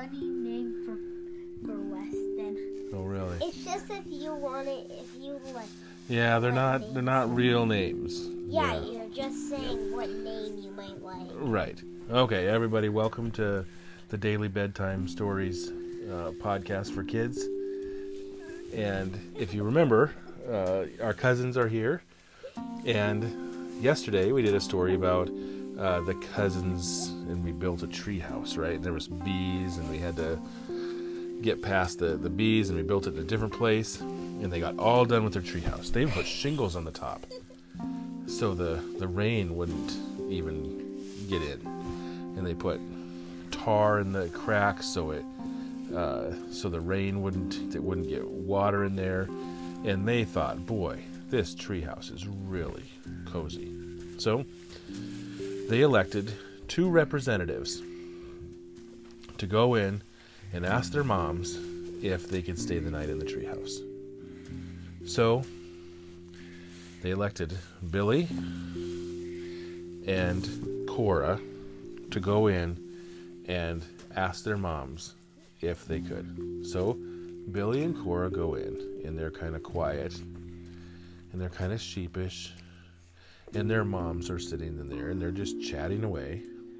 funny name for Weston. Oh, really? It's just if you like. Yeah, they're not real names. Yeah, you're just saying what name you might like. Right. Okay, everybody, welcome to the Daily Bedtime Stories podcast for kids. And if you remember, our cousins are here. And yesterday we did a story about the cousins, and we built a tree house, right? And there was bees, and we had to get past the bees, and we built it in a different place. And they got all done with their tree house. They even put shingles on the top, so the rain wouldn't even get in. And they put tar in the cracks so the rain wouldn't get water in there. And they thought, boy, this treehouse is really cozy. So they elected 2 representatives to go in and ask their moms if they could stay the night in the treehouse. So they elected Billy and Cora to go in and ask their moms if they could. So Billy and Cora go in, and they're kind of quiet, and they're kind of sheepish, and their moms are sitting in there, and they're just chatting away,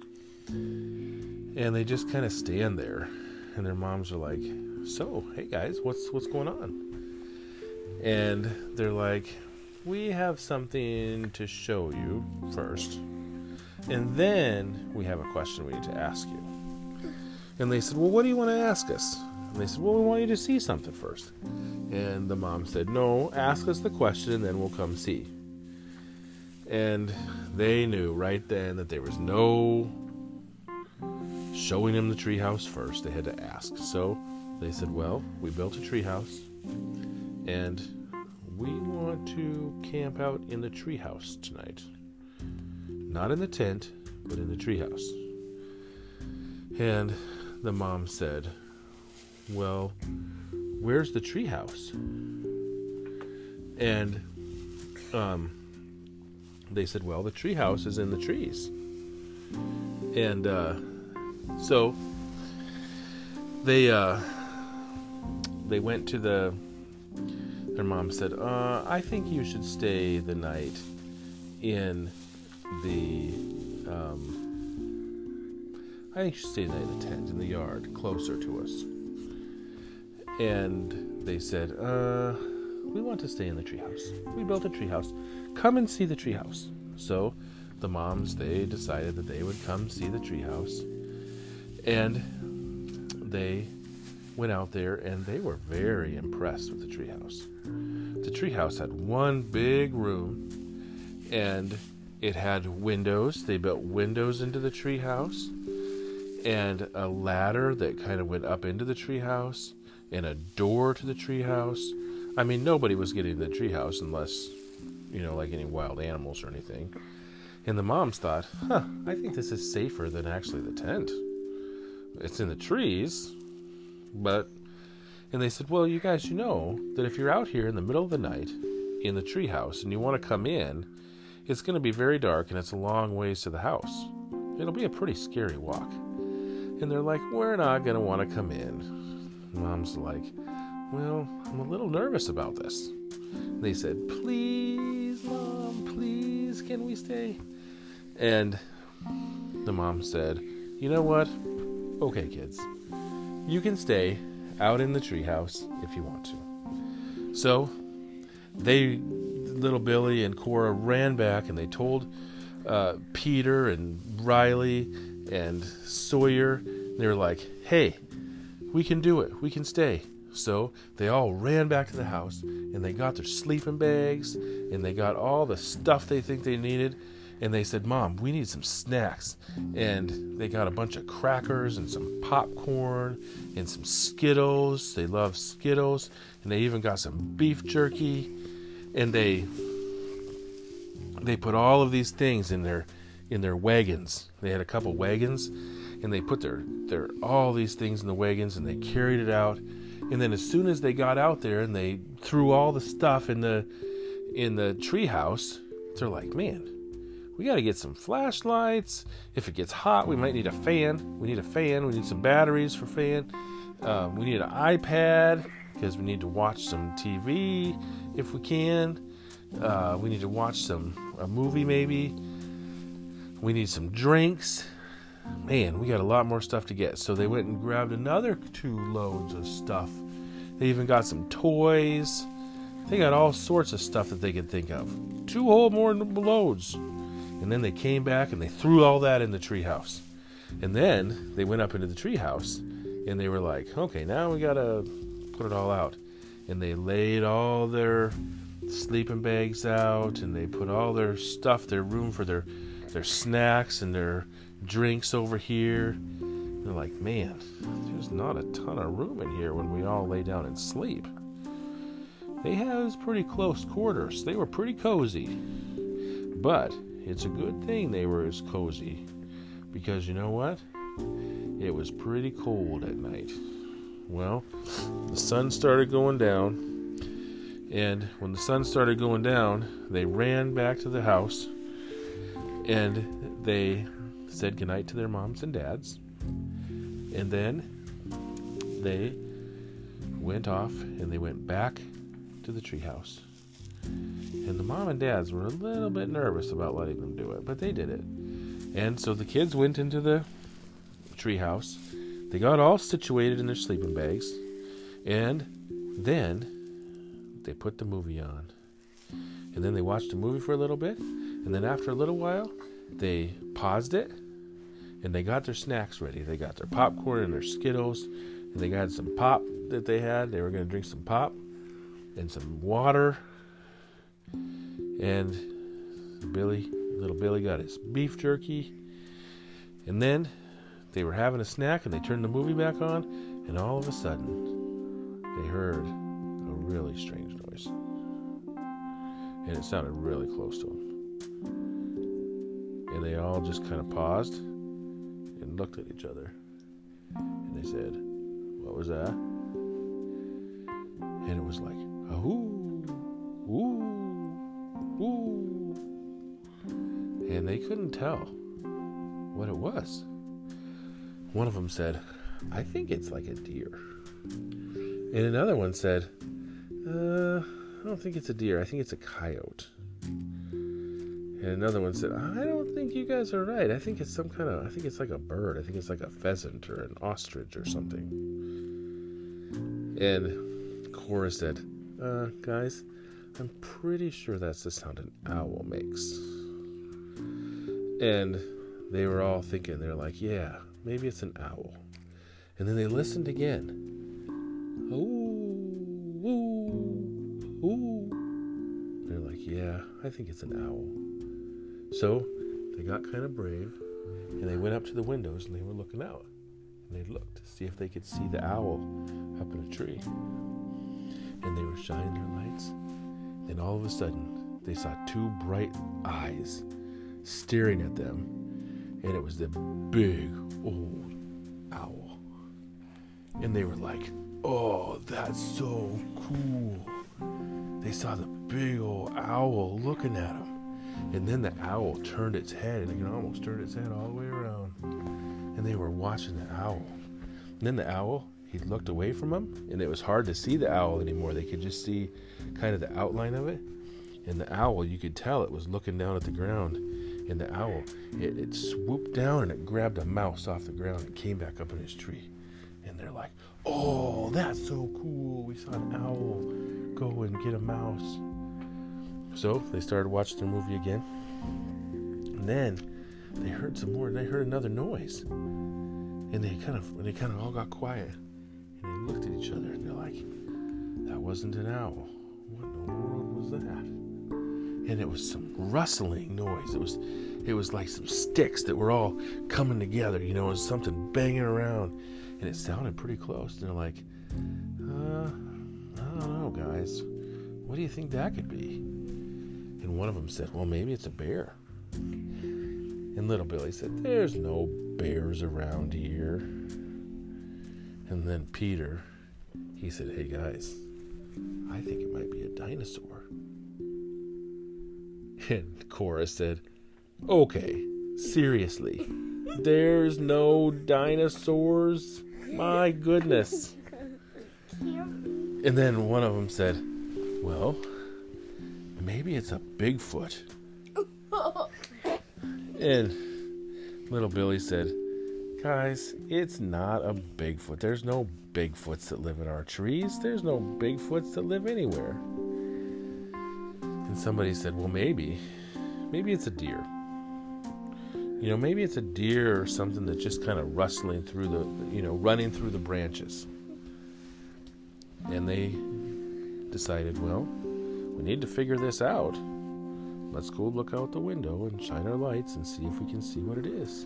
and they just kind of stand there, and their moms are like, "So, hey guys, what's going on?" And they're like, "We have something to show you first, and then we have a question we need to ask you." And they said, "Well, what do you want to ask us?" And they said, "Well, we want you to see something first." And the mom said, "No, ask us the question, and then we'll come see." And they knew right then that there was no showing them the treehouse first. They had to ask. So they said, "Well, we built a treehouse, and we want to camp out in the treehouse tonight. Not in the tent, but in the treehouse." And the mom said, "Well, where's the treehouse?" And they said, "Well, the treehouse is in the trees." And so they went to their mom said, "I think you should stay the night in the tent in the yard closer to us." And they said, "We want to stay in the treehouse. We built a treehouse. Come and see the treehouse." So the moms, they decided that they would come see the treehouse. And they went out there, and they were very impressed with the treehouse. The treehouse had one big room, and it had windows. They built windows into the treehouse, and a ladder that kind of went up into the treehouse, and a door to the treehouse. I mean, nobody was getting to the treehouse unless, like any wild animals or anything. And the moms thought, I think this is safer than actually the tent. It's in the trees, and they said, "Well, you guys, that if you're out here in the middle of the night in the treehouse and you want to come in, it's going to be very dark and it's a long ways to the house. It'll be a pretty scary walk." And they're like, "We're not going to want to come in." Mom's like, "Well, I'm a little nervous about this." They said, "Please, Mom, please, can we stay?" And the mom said, "You know what? Okay, kids, you can stay out in the treehouse if you want to." So little Billy and Cora ran back, and they told Peter and Riley and Sawyer. They were like, "Hey, we can do it. We can stay." So they all ran back to the house, and they got their sleeping bags, and they got all the stuff they think they needed. And they said, "Mom, we need some snacks." And they got a bunch of crackers and some popcorn and some Skittles. They love Skittles. And they even got some beef jerky. And they put all of these things in their wagons. They had a couple wagons, and they put all these things in the wagons, and they carried it out. And then as soon as they got out there and they threw all the stuff in the treehouse, they're like, "Man, We got to get some flashlights. If it gets hot, we might need a fan. We need some batteries for fan. We need an iPad because we need to watch some TV if we can. We need to watch a movie maybe. We need some drinks. Man, we got a lot more stuff to get. So they went and grabbed another 2 loads of stuff. They even got some toys. They got all sorts of stuff that they could think of. 2 whole more loads. And then they came back and they threw all that in the treehouse. And then they went up into the treehouse and they were like, okay, now we got to put it all out. And they laid all their sleeping bags out and they put all their stuff, their room for their snacks and their drinks over here. They're like, man, there's not a ton of room in here when we all lay down and sleep. They had pretty close quarters. They were pretty cozy. But it's a good thing they were as cozy, because you know what? It was pretty cold at night. Well, the sun started going down, and when the sun started going down, they ran back to the house, and they said goodnight to their moms and dads, and then they went off and they went back to the treehouse. And the mom and dads were a little bit nervous about letting them do it, but they did it. And so the kids went into the treehouse. They got all situated in their sleeping bags, and then they put the movie on. And then they watched the movie for a little bit, and then after a little while, they paused it, and they got their snacks ready. They got their popcorn and their Skittles, and they got some pop that they had. They were going to drink some pop and some water. And little Billy got his beef jerky. And then they were having a snack, and they turned the movie back on, and all of a sudden, they heard a really strange noise. And it sounded really close to them. And they all just kind of paused and looked at each other. And they said, "What was that?" And it was like, "Ahoo, ooh, ooh." And they couldn't tell what it was. One of them said, "I think it's like a deer." And another one said, "I don't think it's a deer. I think it's a coyote." And another one said, "I don't think you guys are right. I think it's I think it's like a bird. I think it's like a pheasant or an ostrich or something." And Cora said, "Guys, I'm pretty sure that's the sound an owl makes." And they were all thinking, they're like, "Yeah, maybe it's an owl." And then they listened again. Ooh, ooh, ooh. They're like, "Yeah, I think it's an owl." So they got kind of brave, and they went up to the windows, and they were looking out. And they looked to see if they could see the owl up in a tree. And they were shining their lights. And all of a sudden, they saw 2 bright eyes staring at them. And it was the big old owl. And they were like, "Oh, that's so cool." They saw the big old owl looking at them. And then the owl turned its head, and it almost turned its head all the way around. And they were watching the owl. And then the owl, he looked away from them, and it was hard to see the owl anymore. They could just see kind of the outline of it. And the owl, you could tell it was looking down at the ground. And the owl, it swooped down and it grabbed a mouse off the ground and came back up in his tree. And they're like, "Oh, that's so cool. We saw an owl go and get a mouse." So they started watching their movie again. And then they heard some more, and they heard another noise. And they kind of all got quiet. And they looked at each other, and they're like, "That wasn't an owl. What in the world was that?" And it was some rustling noise. It was like some sticks that were all coming together, it was something banging around. And it sounded pretty close. And they're like, I don't know, guys. What do you think that could be? And one of them said, "Well, maybe it's a bear." And little Billy said, "There's no bears around here." And then Peter, he said, "Hey, guys, I think it might be a dinosaur." And Cora said, Okay, seriously. There's no dinosaurs? My goodness. And then one of them said, well, maybe it's a Bigfoot. And little Billy said, guys, it's not a Bigfoot. There's no Bigfoots that live in our trees. There's no Bigfoots that live anywhere. And somebody said, well, maybe it's a deer. Maybe it's a deer or something that's just kind of rustling through running through the branches. And they decided, well, we need to figure this out. Let's go look out the window and shine our lights and see if we can see what it is.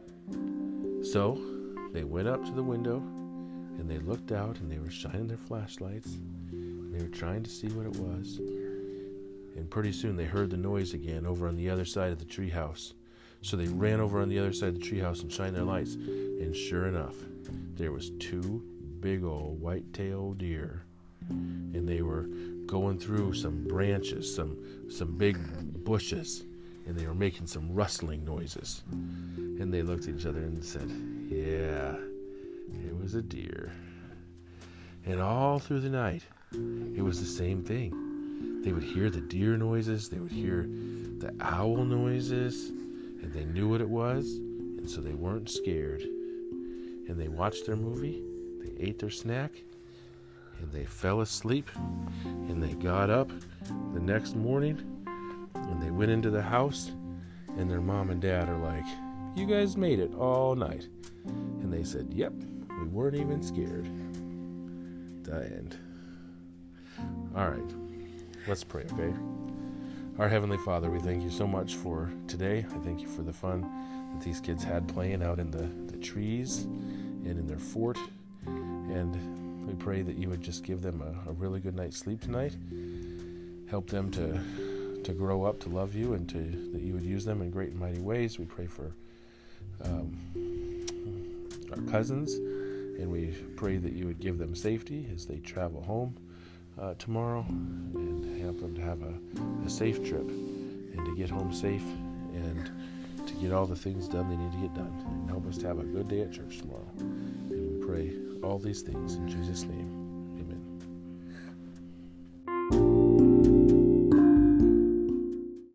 So they went up to the window and they looked out and they were shining their flashlights. And they were trying to see what it was. And pretty soon they heard the noise again over on the other side of the treehouse. So they ran over on the other side of the treehouse and shined their lights. And sure enough, there was 2 big old white-tailed deer. And they were going through some branches, some big bushes. And they were making some rustling noises. And they looked at each other and said, yeah, it was a deer. And all through the night, it was the same thing. They would hear the deer noises. They would hear the owl noises. And they knew what it was. And so they weren't scared. And they watched their movie. They ate their snack. And they fell asleep. And they got up the next morning. And they went into the house. And their mom and dad are like, you guys made it all night. And they said, yep, we weren't even scared. The end. All right. Let's pray, okay? Our Heavenly Father, we thank you so much for today. I thank you for the fun that these kids had playing out in the trees and in their fort. And we pray that you would just give them a really good night's sleep tonight. Help them to grow up to love you and that you would use them in great and mighty ways. We pray for our cousins, and we pray that you would give them safety as they travel home tomorrow, and help them to have a safe trip and to get home safe and to get all the things done they need to get done, and help us to have a good day at church tomorrow. And we pray all these things in Jesus' name.